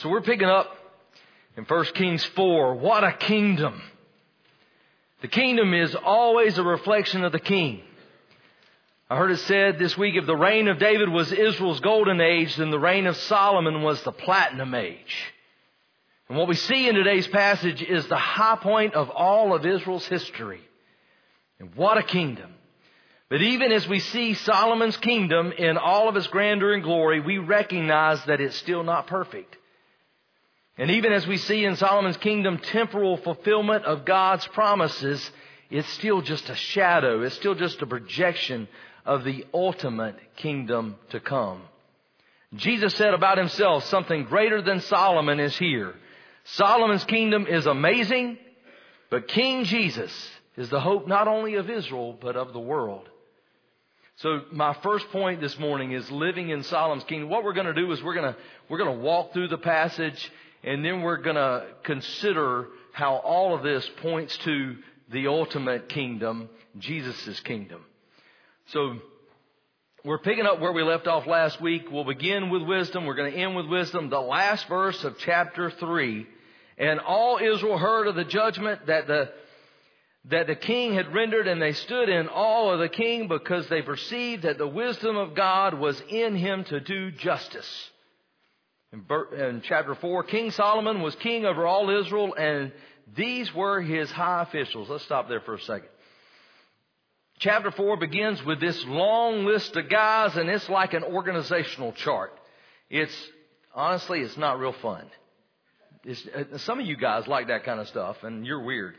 So we're picking up in 1 Kings 4. What a kingdom. The kingdom is always a reflection of the king. I heard it said this week, if the reign of David was Israel's golden age, then the reign of Solomon was the platinum age. And what we see in today's passage is the high point of all of Israel's history. And what a kingdom. But even as we see Solomon's kingdom in all of its grandeur and glory, we recognize that it's still not perfect. And even as we see in Solomon's kingdom temporal fulfillment of God's promises, it's still just a shadow. It's still just a projection of the ultimate kingdom to come. Jesus said about himself, something greater than Solomon is here. Solomon's kingdom is amazing, but King Jesus is the hope not only of Israel, but of the world. So my first point this morning is living in Solomon's kingdom. What we're going to do is we're going to walk through the passage, and then we're going to consider how all of this points to the ultimate kingdom, Jesus' kingdom. So we're picking up where we left off last week. We'll begin with wisdom. We're going to end with wisdom. The last verse of chapter 3. And all Israel heard of the judgment that the king had rendered, and they stood in awe of the king because they perceived that the wisdom of God was in him to do justice. In chapter 4, King Solomon was king over all Israel, and these were his high officials. Let's stop there for a second. Chapter 4 begins with this long list of guys, and it's like an organizational chart. Honestly, it's not real fun. Some of you guys like that kind of stuff, and you're weird.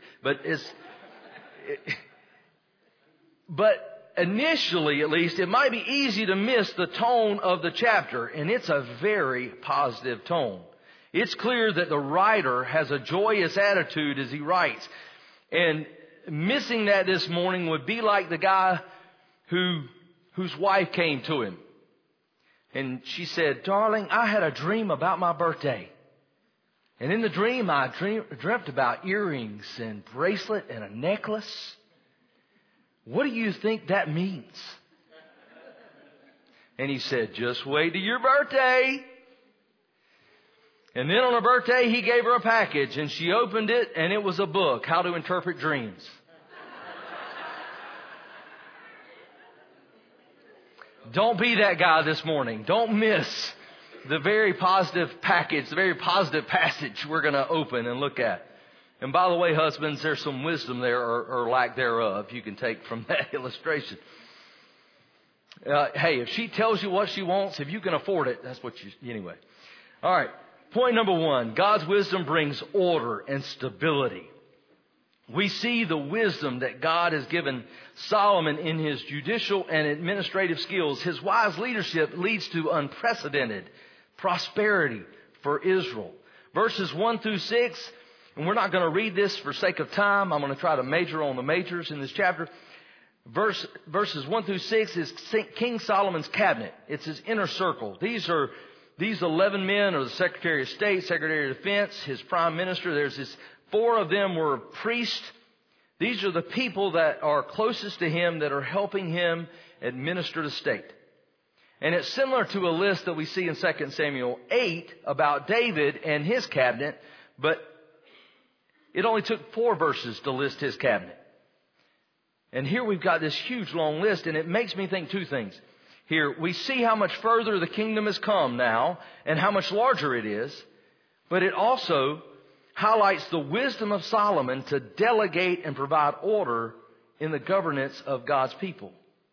But initially, at least, it might be easy to miss the tone of the chapter, and it's a very positive tone. It's clear that the writer has a joyous attitude as he writes. And missing that this morning would be like the guy whose wife came to him. And she said, "Darling, I had a dream about my birthday. And in the dream, I dreamt about earrings and bracelet and a necklace. What do you think that means?" And he said, "Just wait till your birthday." And then on her birthday, he gave her a package, and she opened it, and it was a book, How to Interpret Dreams. Don't be that guy this morning. Don't miss the very positive package, the very positive passage we're going to open and look at. And by the way, husbands, there's some wisdom there or lack thereof you can take from that illustration. Hey, if she tells you what she wants, if you can afford it, that's what anyway. All right. Point number 1, God's wisdom brings order and stability. We see the wisdom that God has given Solomon in his judicial and administrative skills. His wise leadership leads to unprecedented prosperity for Israel. Verses 1 through 6, and we're not going to read this for sake of time. I'm going to try to major on the majors in this chapter. Verses 1 through 6 is King Solomon's cabinet. It's his inner circle. These 11 men are the Secretary of State, Secretary of Defense, his prime minister. 4 of them were priests. These are the people that are closest to him that are helping him administer the state. And it's similar to a list that we see in 2 Samuel 8 about David and his cabinet, but it only took 4 verses to list his cabinet. And here we've got this huge long list, and it makes me think 2 things. Here, we see how much further the kingdom has come now and how much larger it is, but it also highlights the wisdom of Solomon to delegate and provide order in the governance of God's people.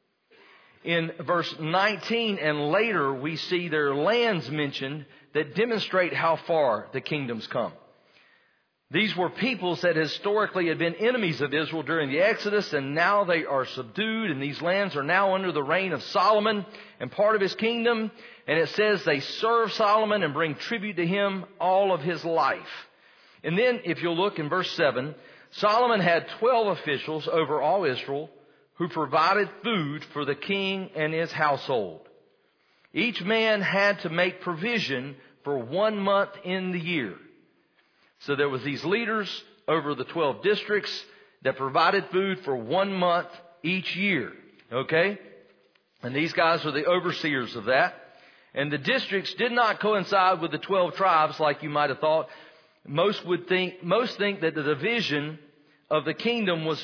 In verse 19 and later, we see there are lands mentioned that demonstrate how far the kingdom's come. These were peoples that historically had been enemies of Israel during the Exodus, and now they are subdued, and these lands are now under the reign of Solomon and part of his kingdom. And it says they serve Solomon and bring tribute to him all of his life. And then, if you'll look in verse 7, Solomon had 12 officials over all Israel who provided food for the king and his household. Each man had to make provision for 1 month in the year. So there was these leaders over the 12 districts that provided food for 1 month each year. Okay? And these guys are the overseers of that. And the districts did not coincide with the 12 tribes like you might have thought. Most think that the division of the kingdom was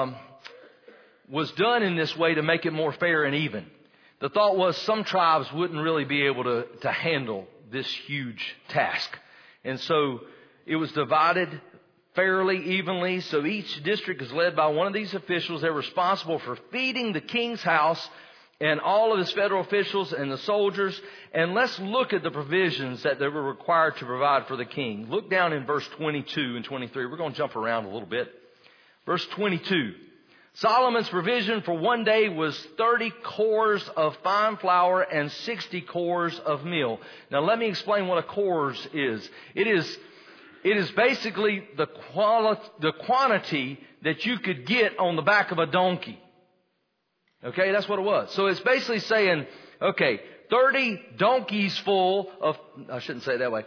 done in this way to make it more fair and even. The thought was some tribes wouldn't really be able to handle this huge task. And so it was divided fairly evenly. So each district is led by one of these officials. They're responsible for feeding the king's house and all of his federal officials and the soldiers. And let's look at the provisions that they were required to provide for the king. Look down in verse 22 and 23. We're going to jump around a little bit. Verse 22. Solomon's provision for one day was 30 cores of fine flour and 60 cores of meal. Now let me explain what a cores is. It is basically the quantity that you could get on the back of a donkey. Okay, that's what it was. So it's basically saying, okay, 30 donkeys full of, I shouldn't say it that way,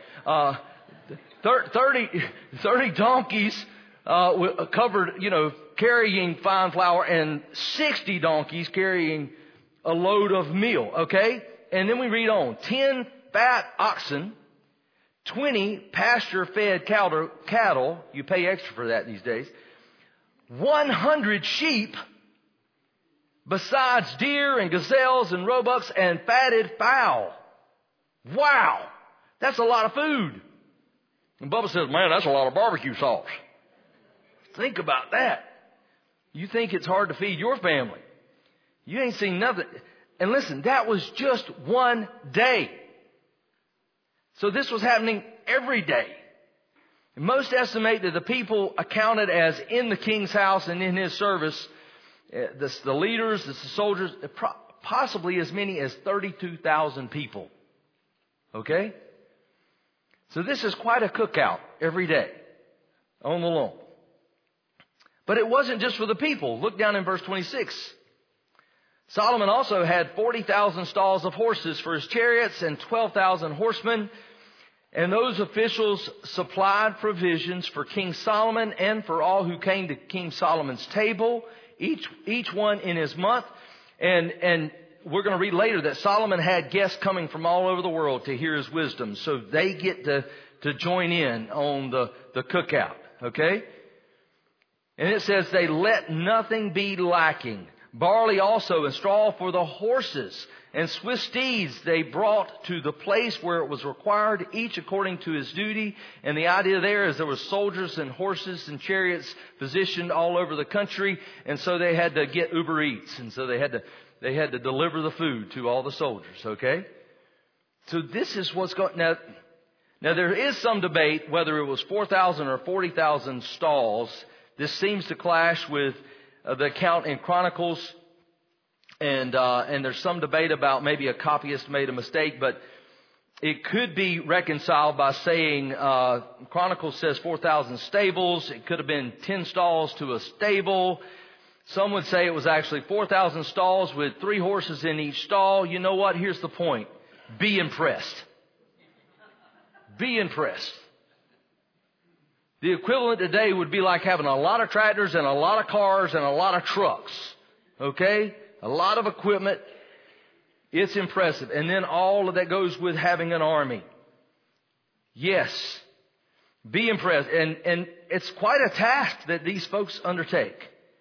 30 donkeys covered, carrying fine flour, and 60 donkeys carrying a load of meal, okay? And then we read on. 10 fat oxen, 20 pasture-fed cattle, you pay extra for that these days, 100 sheep, besides deer and gazelles and roebucks and fatted fowl. Wow! That's a lot of food. And Bubba says, man, that's a lot of barbecue sauce. Think about that. You think it's hard to feed your family. You ain't seen nothing. And listen, that was just one day. So this was happening every day. And most estimate that the people accounted as in the king's house and in his service, the leaders, the soldiers, possibly as many as 32,000 people. Okay? So this is quite a cookout every day on the lawn. But it wasn't just for the people. Look down in verse 26. Solomon also had 40,000 stalls of horses for his chariots and 12,000 horsemen. And those officials supplied provisions for King Solomon and for all who came to King Solomon's table, each one in his month. And we're going to read later that Solomon had guests coming from all over the world to hear his wisdom. So they get to join in on the cookout. Okay? And it says they let nothing be lacking. Barley also and straw for the horses and swift steeds they brought to the place where it was required, each according to his duty. And the idea there is there were soldiers and horses and chariots positioned all over the country. And so they had to get Uber Eats. And so they had to deliver the food to all the soldiers. Okay? So this is what's going on. Now there is some debate whether it was 4,000 or 40,000 stalls. This seems to clash with the account in Chronicles, and there's some debate about maybe a copyist made a mistake, but it could be reconciled by saying Chronicles says 4,000 stables. It could have been 10 stalls to a stable. Some would say it was actually 4,000 stalls with 3 horses in each stall. You know what? Here's the point. Be impressed. Be impressed. The equivalent today would be like having a lot of tractors and a lot of cars and a lot of trucks. Okay? A lot of equipment. It's impressive. And then all of that goes with having an army. Yes. Be impressed. And it's quite a task that these folks undertake.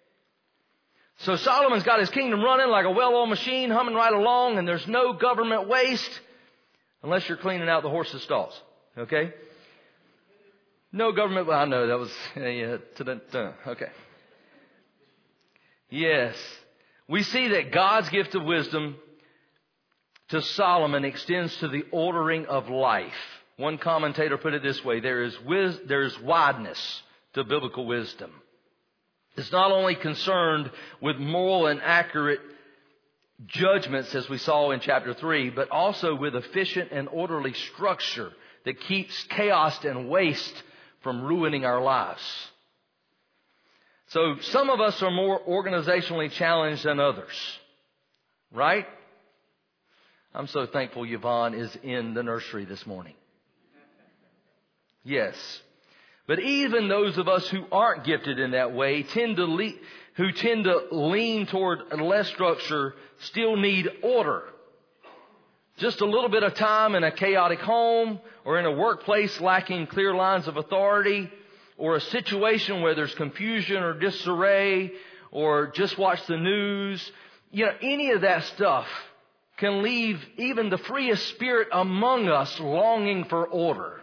So Solomon's got his kingdom running like a well-oiled machine, humming right along, and there's no government waste unless you're cleaning out the horses' stalls. Okay? No government. Well, I know that was okay. Yes, we see that God's gift of wisdom to Solomon extends to the ordering of life. One commentator put it this way: there is wideness to biblical wisdom. It's not only concerned with moral and accurate judgments, as we saw in chapter 3, but also with efficient and orderly structure that keeps chaos and waste from ruining our lives. So some of us are more organizationally challenged than others. Right? I'm so thankful Yvonne is in the nursery this morning. Yes. But even those of us who aren't gifted in that way tend to lean toward less structure still need order. just a little bit of time in a chaotic home or in a workplace lacking clear lines of authority or a situation where there's confusion or disarray or just watch the news, any of that stuff can leave even the freest spirit among us longing for order.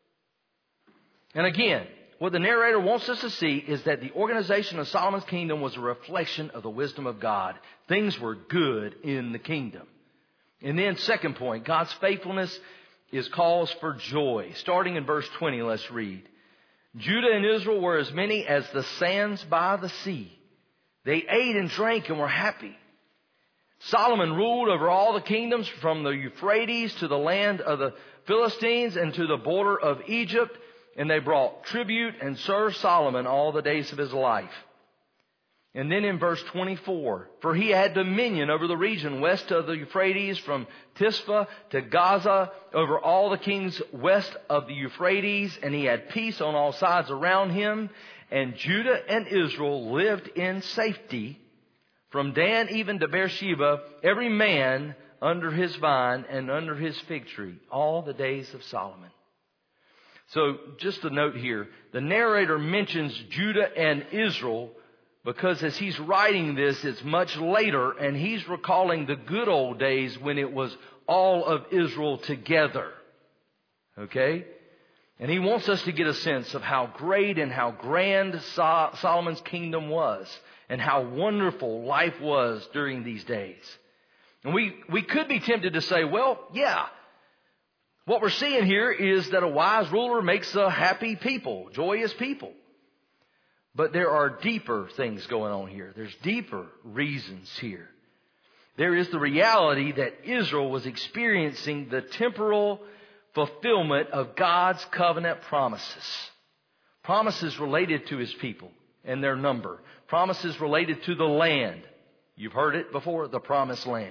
And again, what the narrator wants us to see is that the organization of Solomon's kingdom was a reflection of the wisdom of God. Things were good in the kingdom. And then second point, God's faithfulness is cause for joy. Starting in verse 20, let's read. Judah and Israel were as many as the sands by the sea. They ate and drank and were happy. Solomon ruled over all the kingdoms from the Euphrates to the land of the Philistines and to the border of Egypt. And they brought tribute and served Solomon all the days of his life. And then in verse 24, for he had dominion over the region west of the Euphrates from Tisphah to Gaza, over all the kings west of the Euphrates, and he had peace on all sides around him. And Judah and Israel lived in safety from Dan even to Beersheba, every man under his vine and under his fig tree, all the days of Solomon. So just a note here, the narrator mentions Judah and Israel because as he's writing this, it's much later, and he's recalling the good old days when it was all of Israel together. Okay? And he wants us to get a sense of how great and how grand Solomon's kingdom was and how wonderful life was during these days. And we could be tempted to say, well, yeah, what we're seeing here is that a wise ruler makes a happy people, joyous people. But there are deeper things going on here. There's deeper reasons here. There is the reality that Israel was experiencing the temporal fulfillment of God's covenant promises. Promises related to His people and their number. Promises related to the land. You've heard it before, the promised land.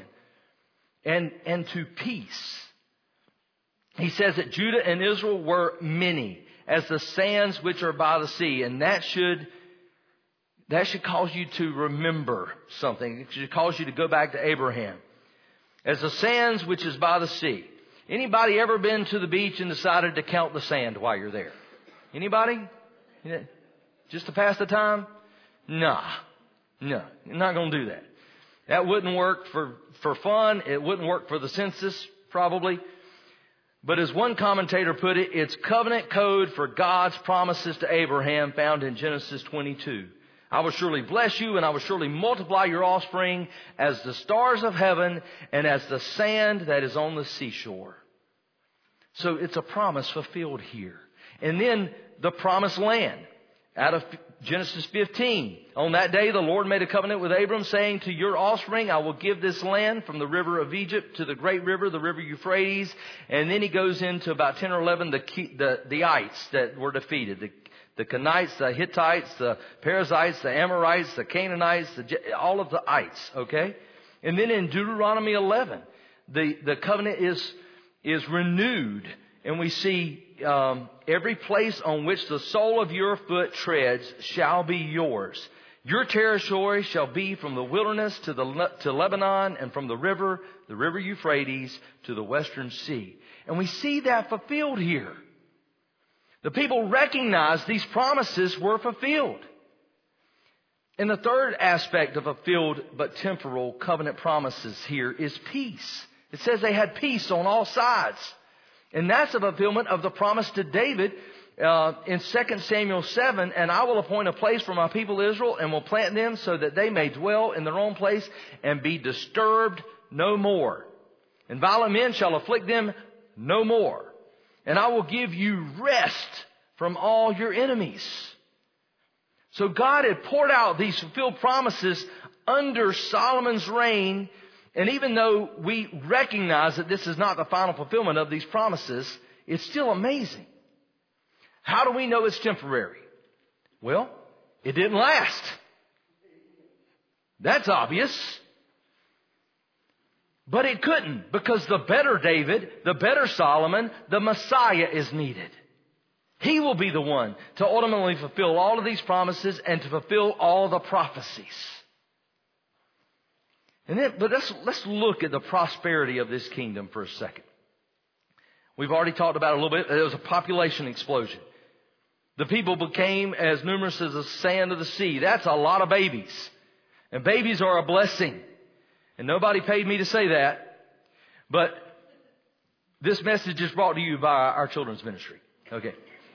And to peace. He says that Judah and Israel were many, as the sands which are by the sea. And that should cause you to remember something. It should cause you to go back to Abraham. As the sands which is by the sea. Anybody ever been to the beach and decided to count the sand while you're there? Anybody? Just to pass the time? No, you're not going to do that. That wouldn't work for fun. It wouldn't work for the census, probably. But as one commentator put it, it's covenant code for God's promises to Abraham found in Genesis 22. I will surely bless you and I will surely multiply your offspring as the stars of heaven and as the sand that is on the seashore. So it's a promise fulfilled here. And then the promised land. Out of Genesis 15, on that day the Lord made a covenant with Abram, saying, to your offspring I will give this land from the river of Egypt to the great river, the river Euphrates. And then he goes into about 10 or 11 the ites that were defeated. The Kenites, the Hittites, the Perizzites, the Amorites, the Canaanites, all of the ites. Okay? And then in Deuteronomy 11, the covenant is renewed. And we see every place on which the sole of your foot treads shall be yours. Your territory shall be from the wilderness to Lebanon and from the river Euphrates to the western sea. And we see that fulfilled here. The people recognize these promises were fulfilled. And the third aspect of fulfilled but temporal covenant promises here is peace. It says they had peace on all sides. And that's a fulfillment of the promise to David in 2 Samuel 7. And I will appoint a place for my people Israel and will plant them so that they may dwell in their own place and be disturbed no more. And violent men shall afflict them no more. And I will give you rest from all your enemies. So God had poured out these fulfilled promises under Solomon's reign. And even though we recognize that this is not the final fulfillment of these promises, it's still amazing. How do we know it's temporary? Well, it didn't last. That's obvious. But it couldn't, because the better David, the better Solomon, the Messiah is needed. He will be the one to ultimately fulfill all of these promises and to fulfill all the prophecies. But let's look at the prosperity of this kingdom for a second. We've already talked about it a little bit. There was a population explosion. The people became as numerous as the sand of the sea. That's a lot of babies. And babies are a blessing. And nobody paid me to say that. But this message is brought to you by our children's ministry. Okay.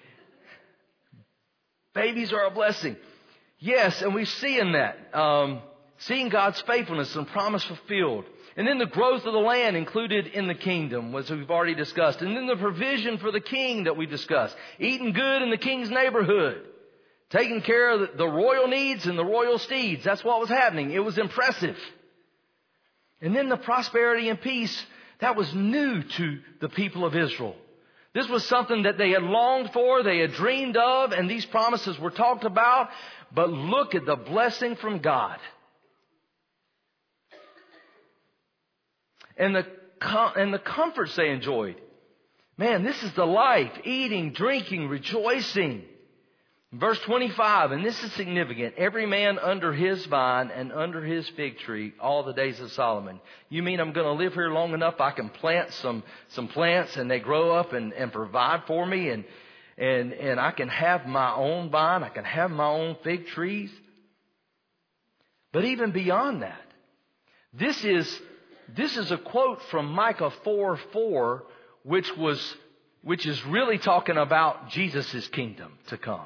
Babies are a blessing. Yes, and we see in that. Seeing God's faithfulness and promise fulfilled. And then the growth of the land included in the kingdom, as we've already discussed. And then the provision for the king that we discussed. Eating good in the king's neighborhood. Taking care of the royal needs and the royal steeds. That's what was happening. It was impressive. And then the prosperity and peace, that was new to the people of Israel. This was something that they had longed for, they had dreamed of, and these promises were talked about. But look at the blessing from God. And the comforts they enjoyed. Man, this is the life. Eating, drinking, rejoicing. Verse 25, and this is significant. Every man under his vine and under his fig tree all the days of Solomon. You mean I'm going to live here long enough I can plant some plants and they grow up and provide for me and I can have my own vine. I can have my own fig trees. But even beyond that, this is a quote from Micah 4:4, which is really talking about Jesus' kingdom to come.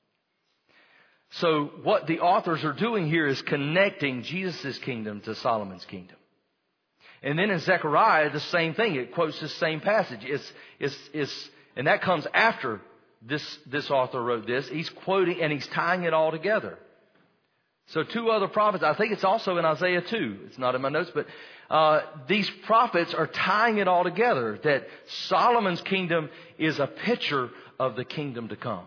So what the authors are doing here is connecting Jesus' kingdom to Solomon's kingdom. And then in Zechariah, the same thing. It quotes the same passage. And that comes after this author wrote this. He's quoting and he's tying it all together. So two other prophets, I think it's also in Isaiah 2. It's not in my notes, but these prophets are tying it all together. That Solomon's kingdom is a picture of the kingdom to come.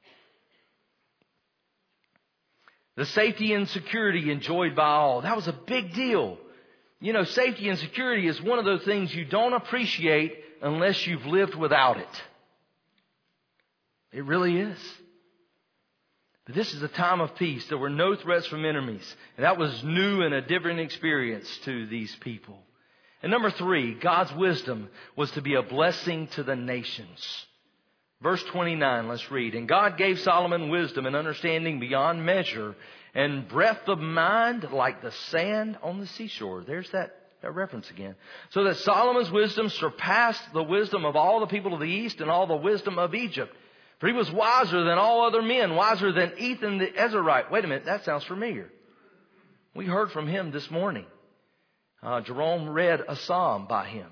The safety and security enjoyed by all. That was a big deal. You know, safety and security is one of those things you don't appreciate unless you've lived without it. It really is. But this is a time of peace. There were no threats from enemies. And that was new and a different experience to these people. And number 3, God's wisdom was to be a blessing to the nations. Verse 29, let's read. And God gave Solomon wisdom and understanding beyond measure and breadth of mind like the sand on the seashore. There's that reference again. So that Solomon's wisdom surpassed the wisdom of all the people of the east and all the wisdom of Egypt. For he was wiser than all other men, wiser than Ethan the Ezrahite. Wait a minute, that sounds familiar. We heard from him this morning. Jerome read a psalm by him.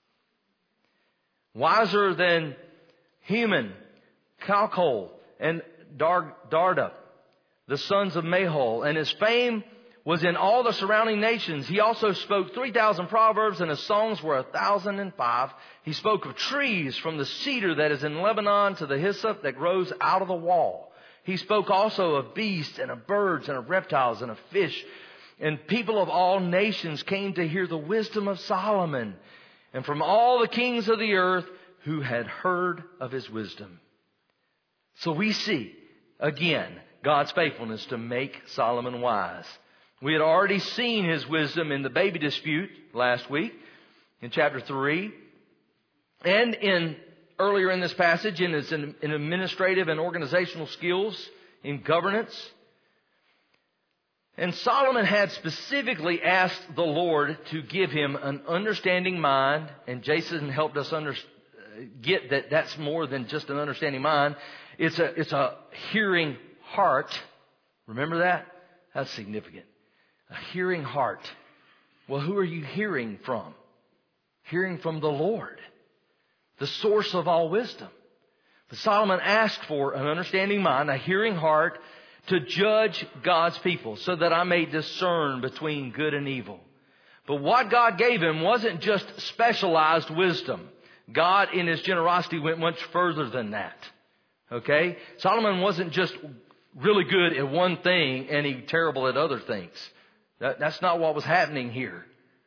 Wiser than Heman, Calcol, and Darda, the sons of Mahol. And his fame was in all the surrounding nations. He also spoke 3,000 proverbs, and his songs were 1,005. He spoke of trees, from the cedar that is in Lebanon to the hyssop that grows out of the wall. He spoke also of beasts and of birds and of reptiles and of fish. And people of all nations came to hear the wisdom of Solomon, and from all the kings of the earth who had heard of his wisdom. So we see, again, God's faithfulness to make Solomon wise. We had already seen his wisdom in the baby dispute last week in chapter 3. And earlier in this passage, in his administrative and organizational skills, in governance. And Solomon had specifically asked the Lord to give him an understanding mind. And Jason helped us get that that's more than just an understanding mind. It's a hearing heart. Remember that? That's significant. A hearing heart. Well, who are you hearing from? Hearing from the Lord, the source of all wisdom. But Solomon asked for an understanding mind, a hearing heart, to judge God's people so that I may discern between good and evil. But what God gave him wasn't just specialized wisdom. God, in his generosity, went much further than that. Okay? Solomon wasn't just really good at one thing and he terrible at other things. That's not what was happening here.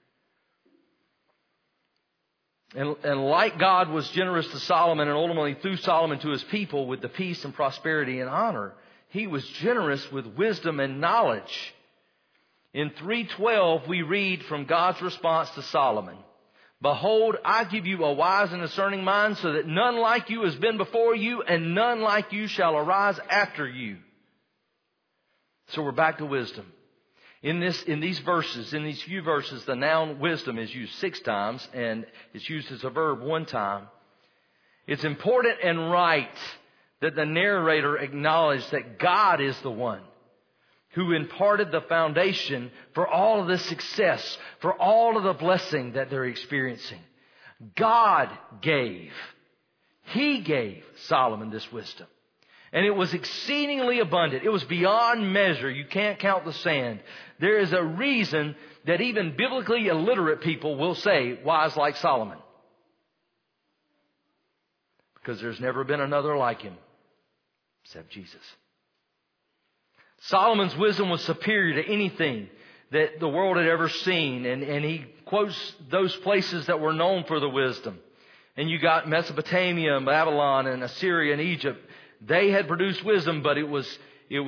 And like God was generous to Solomon and ultimately through Solomon to his people with the peace and prosperity and honor, he was generous with wisdom and knowledge. In 3:12, we read from God's response to Solomon, "Behold, I give you a wise and discerning mind, so that none like you has been before you, and none like you shall arise after you." So we're back to wisdom. In these few verses, the noun wisdom is used 6 times, and it's used as a verb 1 time. It's important and right that the narrator acknowledge that God is the one who imparted the foundation for all of the success, for all of the blessing that they're experiencing. God gave. He gave Solomon this wisdom. And it was exceedingly abundant. It was beyond measure. You can't count the sand. There is a reason that even biblically illiterate people will say, wise like Solomon. Because there's never been another like him, except Jesus. Solomon's wisdom was superior to anything that the world had ever seen. And he quotes those places that were known for the wisdom. And you got Mesopotamia and Babylon and Assyria and Egypt. They had produced wisdom, but it was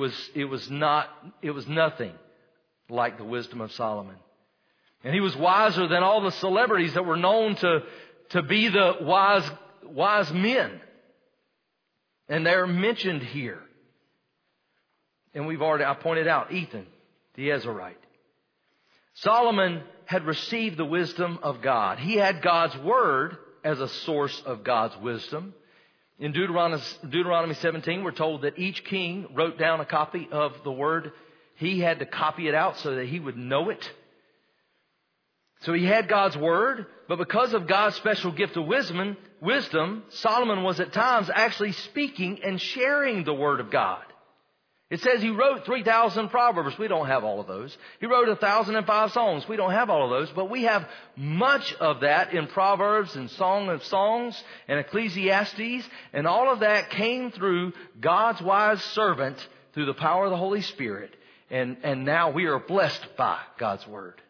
nothing like the wisdom of Solomon. And he was wiser than all the celebrities that were known to be the wise men. And they're mentioned here. And I pointed out Ethan, the Ezrahite. Solomon had received the wisdom of God. He had God's Word as a source of God's wisdom. In Deuteronomy 17, we're told that each king wrote down a copy of the Word. He had to copy it out so that he would know it. So he had God's Word, but because of God's special gift of wisdom, Solomon was at times actually speaking and sharing the Word of God. It says he wrote 3,000 proverbs. We don't have all of those. He wrote 1,005 songs. We don't have all of those, but we have much of that in Proverbs and Song of Songs and Ecclesiastes. And all of that came through God's wise servant through the power of the Holy Spirit. And now we are blessed by God's Word.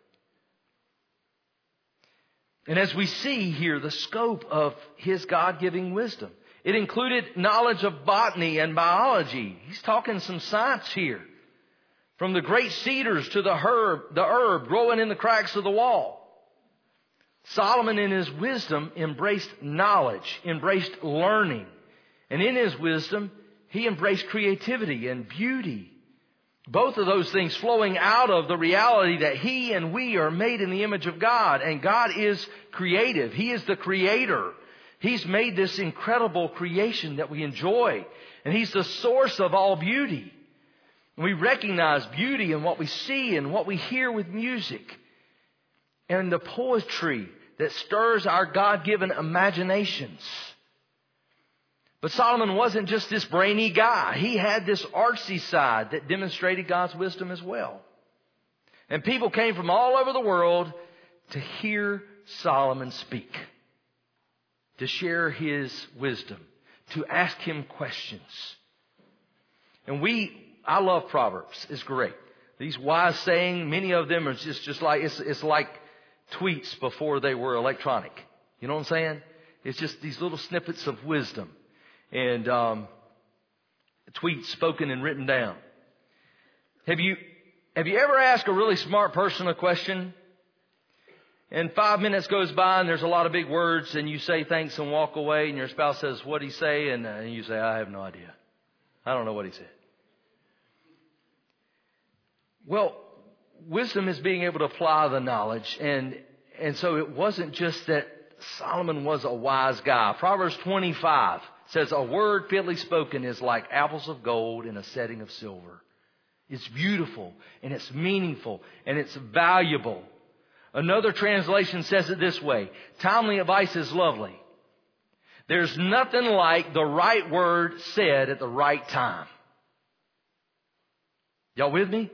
And as we see here, the scope of His God-giving wisdom. It included knowledge of botany and biology. He's talking some science here. From the great cedars to the herb growing in the cracks of the wall. Solomon in his wisdom embraced knowledge, embraced learning. And in his wisdom, he embraced creativity and beauty. Both of those things flowing out of the reality that he and we are made in the image of God. And God is creative. He is the creator. He's made this incredible creation that we enjoy. And He's the source of all beauty. And we recognize beauty in what we see and what we hear with music. And the poetry that stirs our God-given imaginations. But Solomon wasn't just this brainy guy. He had this artsy side that demonstrated God's wisdom as well. And people came from all over the world to hear Solomon speak. To share his wisdom, to ask him questions. And I love Proverbs. It's great. These wise sayings, many of them are just like, it's like tweets before they were electronic. You know what I'm saying? It's just these little snippets of wisdom. And tweets spoken and written down. Have you ever asked a really smart person a question? And 5 minutes goes by and there's a lot of big words and you say thanks and walk away and your spouse says, "What'd he say?" And you say, "I have no idea. I don't know what he said." Well, wisdom is being able to apply the knowledge. And so it wasn't just that Solomon was a wise guy. Proverbs 25 says, "A word fitly spoken is like apples of gold in a setting of silver." It's beautiful and it's meaningful and it's valuable. Another translation says it this way: timely advice is lovely. There's nothing like the right word said at the right time. Y'all with me?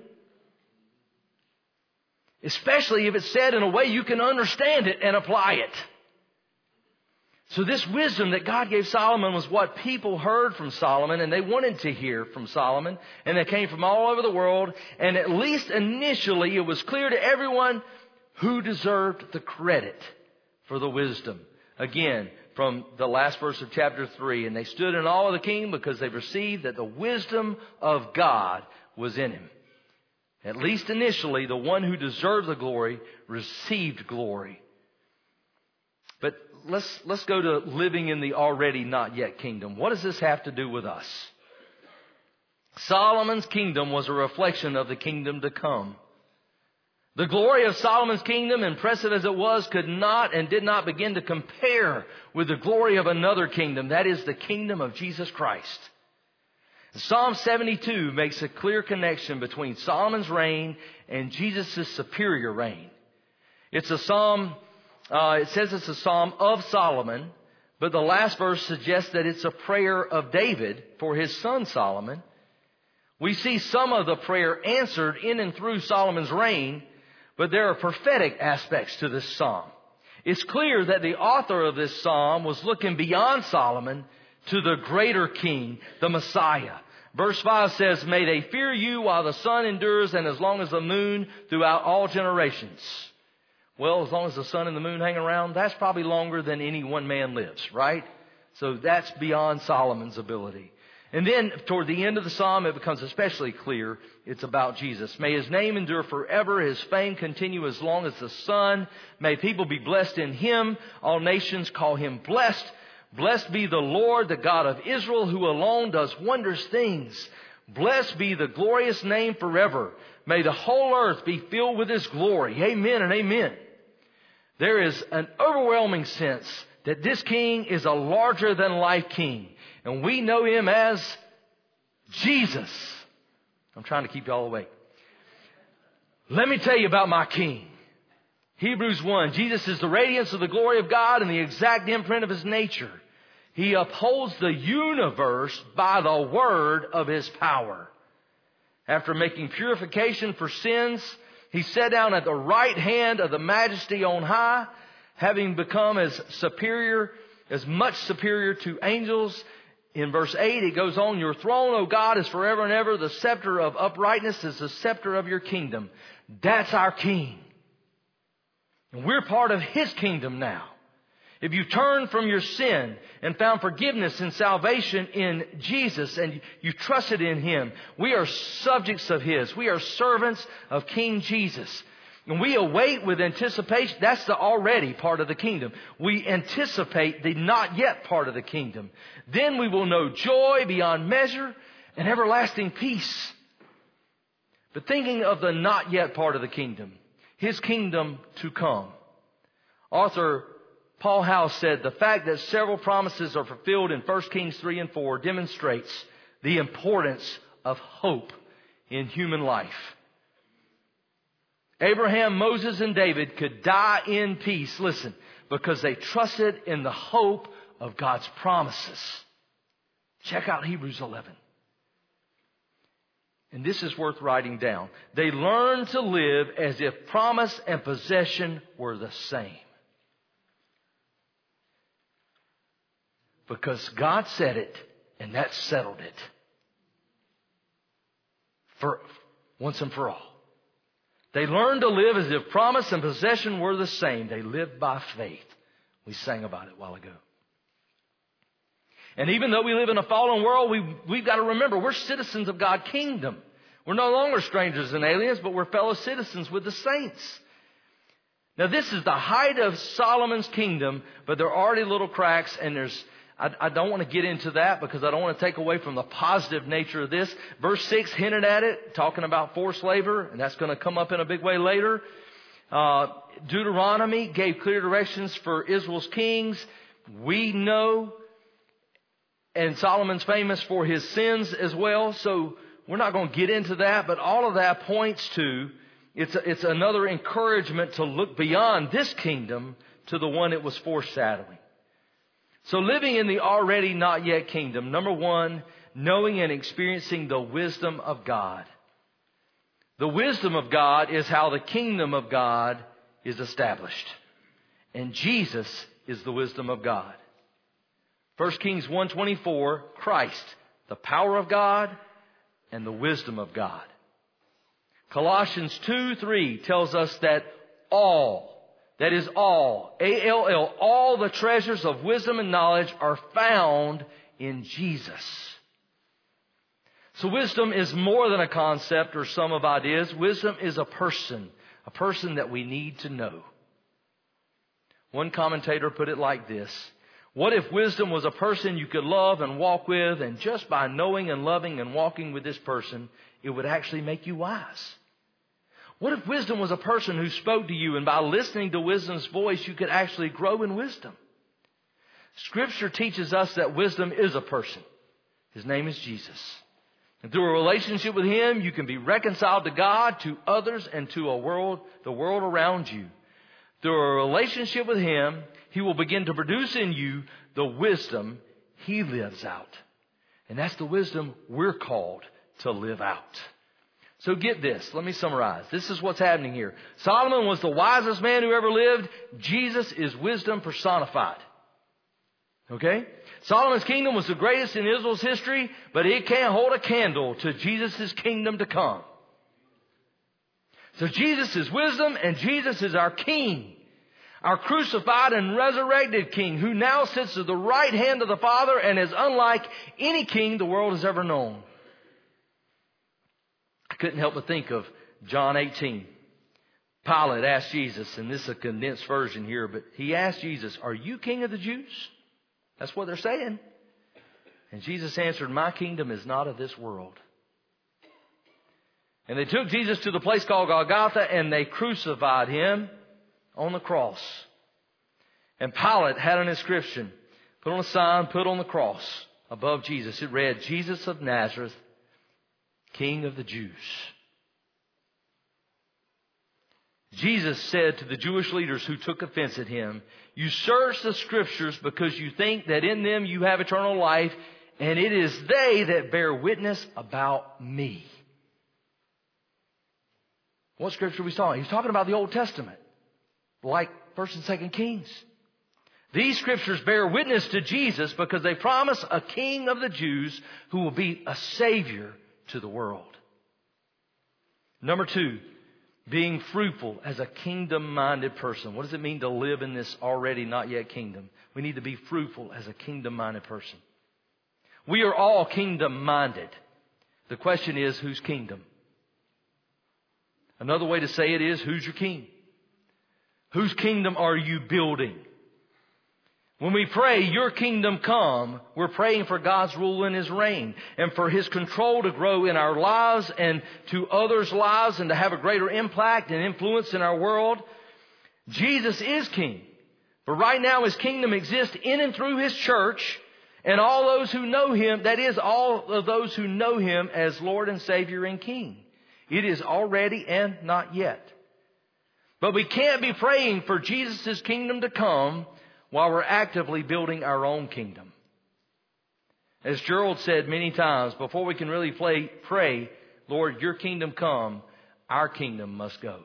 Especially if it's said in a way you can understand it and apply it. So this wisdom that God gave Solomon was what people heard from Solomon, and they wanted to hear from Solomon, and they came from all over the world. And at least initially, it was clear to everyone who deserved the credit for the wisdom. Again, from the last verse of chapter 3. "And they stood in awe of the king because they perceived that the wisdom of God was in him." At least initially, the one who deserved the glory received glory. But let's go to living in the already not yet kingdom. What does this have to do with us? Solomon's kingdom was a reflection of the kingdom to come. The glory of Solomon's kingdom, impressive as it was, could not and did not begin to compare with the glory of another kingdom. That is the kingdom of Jesus Christ. Psalm 72 makes a clear connection between Solomon's reign and Jesus' superior reign. It's a psalm, it says it's a psalm of Solomon, but the last verse suggests that it's a prayer of David for his son Solomon. We see some of the prayer answered in and through Solomon's reign, but there are prophetic aspects to this psalm. It's clear that the author of this psalm was looking beyond Solomon to the greater king, the Messiah. Verse 5 says, "May they fear you while the sun endures and as long as the moon throughout all generations." Well, as long as the sun and the moon hang around, that's probably longer than any one man lives, right? So that's beyond Solomon's ability. And then toward the end of the psalm, it becomes especially clear it's about Jesus. May his name endure forever, his fame continue as long as the sun. May people be blessed in him. All nations call him blessed. Blessed be the Lord, the God of Israel, who alone does wondrous things. Blessed be the glorious name forever. May the whole earth be filled with his glory. Amen and amen. There is an overwhelming sense that this king is a larger than life king. And we know him as Jesus. I'm trying to keep you all awake. Let me tell you about my king. Hebrews 1. Jesus is the radiance of the glory of God and the exact imprint of his nature. He upholds the universe by the word of his power. After making purification for sins, he sat down at the right hand of the majesty on high, having become as much superior to angels. In verse 8, it goes on, "Your throne, O God, is forever and ever. The scepter of uprightness is the scepter of your kingdom." That's our king. And we're part of his kingdom now. If you turn from your sin and found forgiveness and salvation in Jesus and you trusted in him, we are subjects of his. We are servants of King Jesus. And we await with anticipation. That's the already part of the kingdom. We anticipate the not yet part of the kingdom. Then we will know joy beyond measure and everlasting peace. But thinking of the not yet part of the kingdom, his kingdom to come. Author Paul House said, "The fact that several promises are fulfilled in 1 Kings 3 and 4 demonstrates the importance of hope in human life." Abraham, Moses, and David could die in peace, listen, because they trusted in the hope of God's promises. Check out Hebrews 11. And this is worth writing down. They learned to live as if promise and possession were the same. Because God said it, and that settled it. For once and for all. They learned to live as if promise and possession were the same. They lived by faith. We sang about it a while ago. And even though we live in a fallen world, we've got to remember we're citizens of God's kingdom. We're no longer strangers and aliens, but we're fellow citizens with the saints. Now this is the height of Solomon's kingdom, but there are already little cracks, and I don't want to get into that because I don't want to take away from the positive nature of this. Verse 6 hinted at it, talking about forced labor, and that's going to come up in a big way later. Deuteronomy gave clear directions for Israel's kings. We know, and Solomon's famous for his sins as well, so we're not going to get into that, but all of that points to, it's another encouragement to look beyond this kingdom to the one it was foreshadowing. So living in the already not yet kingdom. Number one, knowing and experiencing the wisdom of God. The wisdom of God is how the kingdom of God is established. And Jesus is the wisdom of God. 1 Kings 1:24, Christ, the power of God and the wisdom of God. Colossians 2:3 tells us that all, that is all, A-L-L, all the treasures of wisdom and knowledge are found in Jesus. So wisdom is more than a concept or sum of ideas. Wisdom is a person that we need to know. One commentator put it like this: what if wisdom was a person you could love and walk with, and just by knowing and loving and walking with this person, it would actually make you wise? What if wisdom was a person who spoke to you, and by listening to wisdom's voice, you could actually grow in wisdom? Scripture teaches us that wisdom is a person. His name is Jesus. And through a relationship with Him, you can be reconciled to God, to others, and to the world around you. Through a relationship with Him, He will begin to produce in you the wisdom He lives out. And that's the wisdom we're called to live out. So get this. Let me summarize. This is what's happening here. Solomon was the wisest man who ever lived. Jesus is wisdom personified. Okay? Solomon's kingdom was the greatest in Israel's history, but it can't hold a candle to Jesus' kingdom to come. So Jesus is wisdom, and Jesus is our King, our crucified and resurrected King, who now sits at the right hand of the Father and is unlike any king the world has ever known. I couldn't help but think of John 18. Pilate asked Jesus, and this is a condensed version here, but he asked Jesus, "Are you King of the Jews?" That's what they're saying. And Jesus answered, "My kingdom is not of this world." And they took Jesus to the place called Golgotha, and they crucified Him on the cross. And Pilate had an inscription, put on a sign, put on the cross above Jesus. It read, "Jesus of Nazareth, King of the Jews." Jesus said to the Jewish leaders who took offense at Him, "You search the Scriptures because you think that in them you have eternal life, and it is they that bear witness about me." What Scripture was he talking? He's talking about the Old Testament, like 1st and 2nd Kings. These Scriptures bear witness to Jesus because they promise a King of the Jews who will be a Savior to the world. Number 2. Being fruitful as a kingdom-minded person. What does it mean to live in this already not yet kingdom? We need to be fruitful as a kingdom-minded person. We are all kingdom-minded. The question is, whose kingdom? Another way to say it is, who's your king? Whose kingdom are you building? When we pray, "Your kingdom come," we're praying for God's rule and His reign, and for His control to grow in our lives and to others' lives, and to have a greater impact and influence in our world. Jesus is King. But right now His kingdom exists in and through His church and all those who know Him, that is, all of those who know Him as Lord and Savior and King. It is already and not yet. But we can't be praying for Jesus' kingdom to come while we're actively building our own kingdom. As Gerald said many times, before we can really pray, "Lord, your kingdom come," our kingdom must go.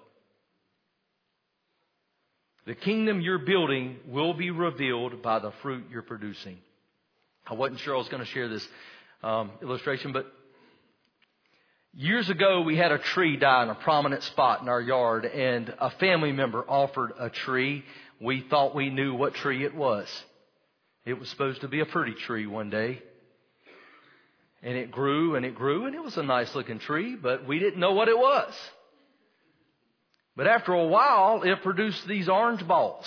The kingdom you're building will be revealed by the fruit you're producing. I wasn't sure I was going to share this illustration, but years ago we had a tree die in a prominent spot in our yard, and a family member offered a tree. We thought we knew what tree it was. It was supposed to be a pretty tree one day. And it grew and it grew, and it was a nice looking tree, but we didn't know what it was. But after a while, it produced these orange balls.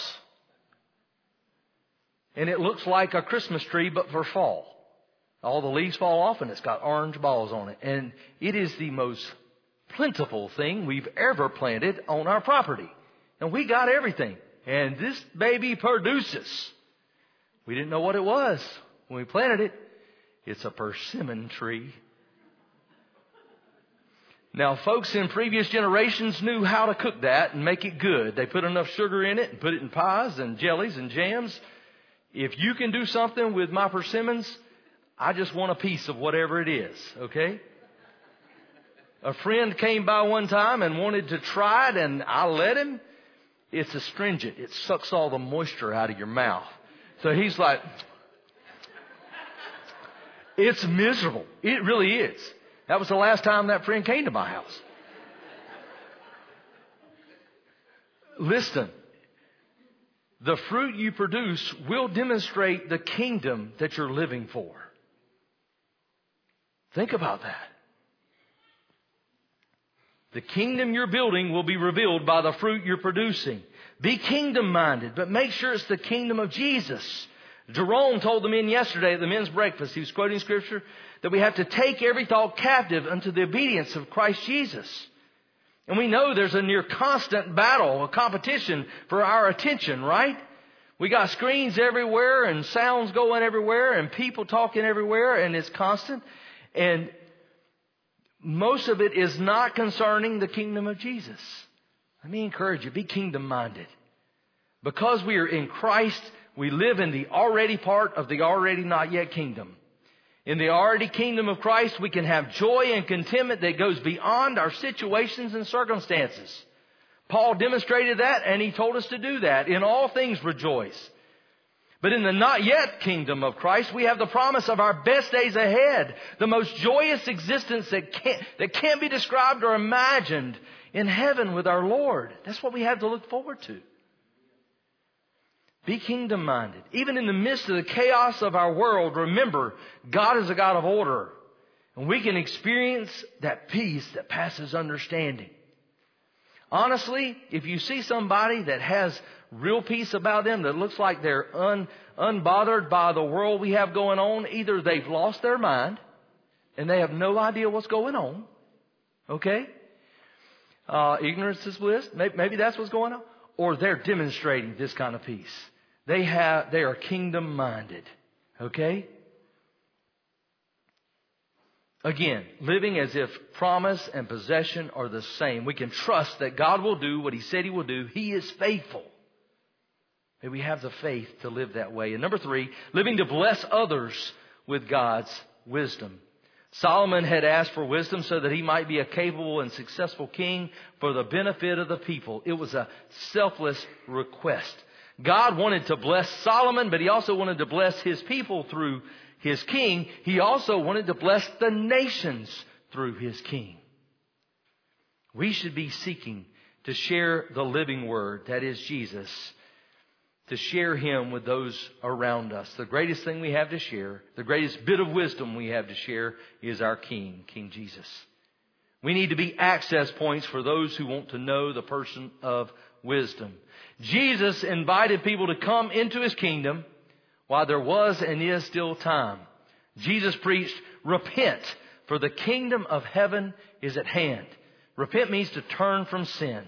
And it looks like a Christmas tree, but for fall. All the leaves fall off and it's got orange balls on it. And it is the most plentiful thing we've ever planted on our property. And we got everything. And this baby produces. We didn't know what it was when we planted it. It's a persimmon tree. Now, folks in previous generations knew how to cook that and make it good. They put enough sugar in it and put it in pies and jellies and jams. If you can do something with my persimmons, I just want a piece of whatever it is, okay? A friend came by one time and wanted to try it, and I let him. It's astringent. It sucks all the moisture out of your mouth. So he's like, it's miserable. It really is. That was the last time that friend came to my house. Listen, the fruit you produce will demonstrate the kingdom that you're living for. Think about that. The kingdom you're building will be revealed by the fruit you're producing. Be kingdom-minded, but make sure it's the kingdom of Jesus. Jerome told the men yesterday at the men's breakfast, he was quoting Scripture, that we have to take every thought captive unto the obedience of Christ Jesus. And we know there's a near constant battle, a competition for our attention, right? We got screens everywhere and sounds going everywhere and people talking everywhere, and it's constant. And most of it is not concerning the kingdom of Jesus. Let me encourage you, be kingdom-minded. Because we are in Christ, we live in the already part of the already not yet kingdom. In the already kingdom of Christ, we can have joy and contentment that goes beyond our situations and circumstances. Paul demonstrated that, and he told us to do that. In all things rejoice. But in the not yet kingdom of Christ, we have the promise of our best days ahead. The most joyous existence that can't be described or imagined in heaven with our Lord. That's what we have to look forward to. Be kingdom-minded. Even in the midst of the chaos of our world, remember, God is a God of order. And we can experience that peace that passes understanding. Honestly, if you see somebody that has real peace about them, that looks like they're unbothered by the world we have going on, either they've lost their mind and they have no idea what's going on. Okay? Ignorance is bliss. Maybe that's what's going on. Or they're demonstrating this kind of peace. They are kingdom-minded. Okay? Again, living as if promise and possession are the same. We can trust that God will do what He said He will do. He is faithful. May we have the faith to live that way. And number 3, living to bless others with God's wisdom. Solomon had asked for wisdom so that he might be a capable and successful king for the benefit of the people. It was a selfless request. God wanted to bless Solomon, but He also wanted to bless His people through His king. He also wanted to bless the nations through His king. We should be seeking to share the living word, that is Jesus, to share Him with those around us. The greatest thing we have to share, the greatest bit of wisdom we have to share is our King, King Jesus. We need to be access points for those who want to know the person of wisdom. Jesus invited people to come into His kingdom while there was and is still time. Jesus preached, repent, for the kingdom of heaven is at hand. Repent means to turn from sin.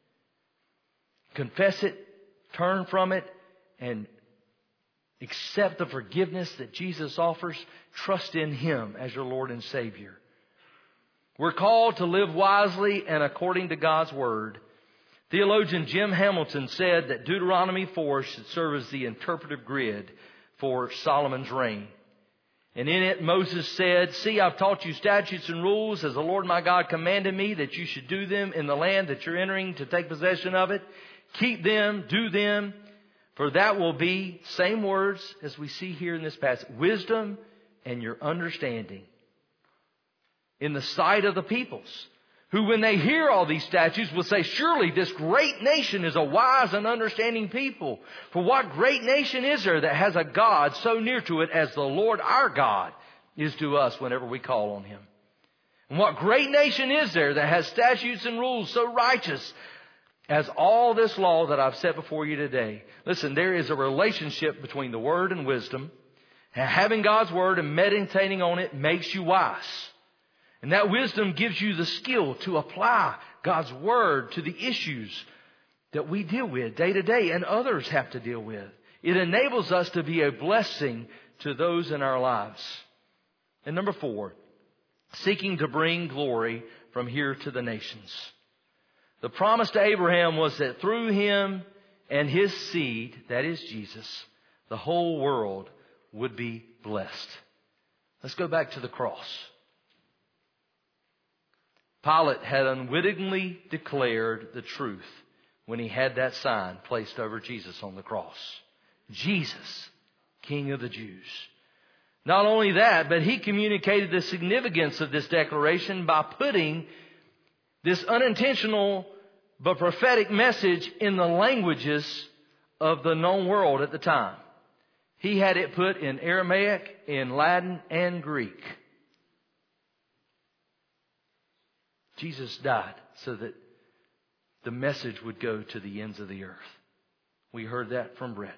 Confess it, turn from it, and accept the forgiveness that Jesus offers. Trust in Him as your Lord and Savior. We're called to live wisely and according to God's Word. Theologian Jim Hamilton said that Deuteronomy 4 should serve as the interpretive grid for Solomon's reign. And in it Moses said, "See, I've taught you statutes and rules as the Lord my God commanded me that you should do them in the land that you're entering to take possession of it. Keep them, do them, for that will be," same words as we see here in this passage, "wisdom and your understanding in the sight of the peoples, who when they hear all these statutes will say, surely this great nation is a wise and understanding people. For what great nation is there that has a God so near to it as the Lord our God is to us whenever we call on Him? And what great nation is there that has statutes and rules so righteous as all this law that I've set before you today?" Listen, there is a relationship between the Word and wisdom. And having God's Word and meditating on it makes you wise. And that wisdom gives you the skill to apply God's Word to the issues that we deal with day to day and others have to deal with. It enables us to be a blessing to those in our lives. And number 4, seeking to bring glory from here to the nations. The promise to Abraham was that through him and his seed, that is Jesus, the whole world would be blessed. Let's go back to the cross. Pilate had unwittingly declared the truth when he had that sign placed over Jesus on the cross. Jesus, King of the Jews. Not only that, but he communicated the significance of this declaration by putting this unintentional but prophetic message in the languages of the known world at the time. He had it put in Aramaic, in Latin, and Greek. Jesus died so that the message would go to the ends of the earth. We heard that from Brett.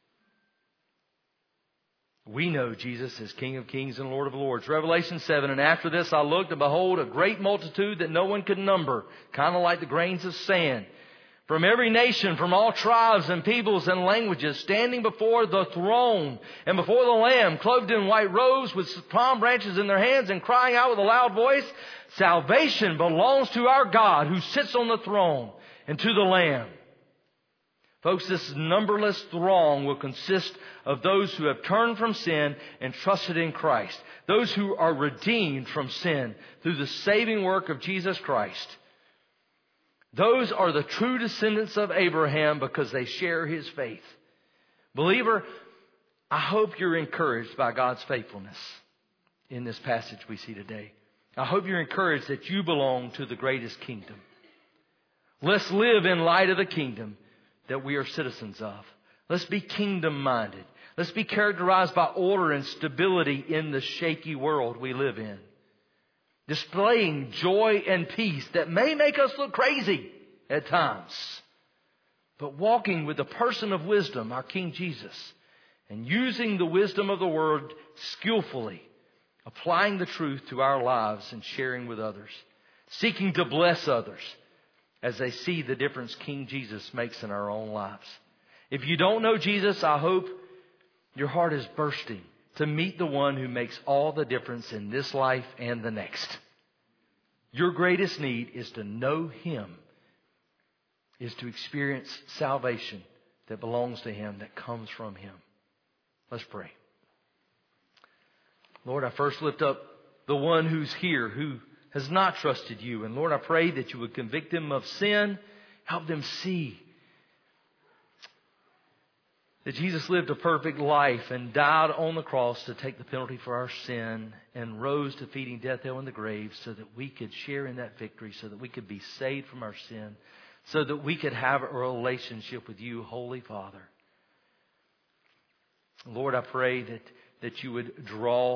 We know Jesus as King of Kings and Lord of Lords. Revelation 7, and after this I looked, and behold, a great multitude that no one could number, kind of like the grains of sand, from every nation, from all tribes and peoples and languages, standing before the throne and before the Lamb, clothed in white robes with palm branches in their hands, and crying out with a loud voice, salvation belongs to our God who sits on the throne and to the Lamb. Folks, this numberless throng will consist of those who have turned from sin and trusted in Christ. Those who are redeemed from sin through the saving work of Jesus Christ. Those are the true descendants of Abraham because they share his faith. Believer, I hope you're encouraged by God's faithfulness in this passage we see today. I hope you're encouraged that you belong to the greatest kingdom. Let's live in light of the kingdom that we are citizens of. Let's be kingdom-minded. Let's be characterized by order and stability in the shaky world we live in. Displaying joy and peace that may make us look crazy at times. But walking with the person of wisdom, our King Jesus, and using the wisdom of the Word skillfully, applying the truth to our lives and sharing with others. Seeking to bless others as they see the difference King Jesus makes in our own lives. If you don't know Jesus, I hope your heart is bursting to meet the one who makes all the difference in this life and the next. Your greatest need is to know Him, is to experience salvation that belongs to Him, that comes from Him. Let's pray. Lord, I first lift up the one who's here, who has not trusted you. And Lord, I pray that you would convict them of sin. Help them see that Jesus lived a perfect life and died on the cross to take the penalty for our sin and rose defeating death, hell, and the grave so that we could share in that victory, so that we could be saved from our sin, so that we could have a relationship with you, Holy Father. Lord, I pray that you would draw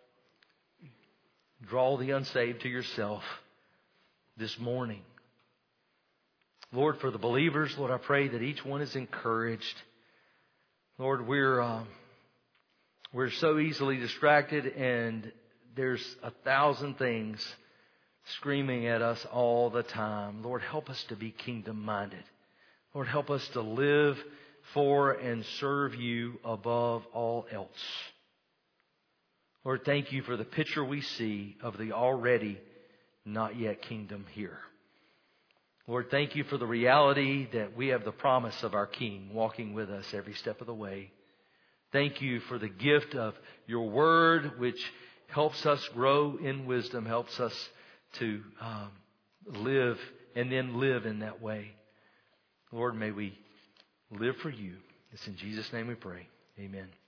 the unsaved to yourself this morning. Lord, for the believers, Lord, I pray that each one is encouraged. Lord, we're so easily distracted, and there's 1,000 things screaming at us all the time. Lord, help us to be kingdom-minded. Lord, help us to live for and serve you above all else. Lord, thank you for the picture we see of the already not yet kingdom here. Lord, thank you for the reality that we have the promise of our King walking with us every step of the way. Thank you for the gift of your word, which helps us grow in wisdom, helps us to live and then live in that way. Lord, may we live for you. It's in Jesus' name we pray. Amen.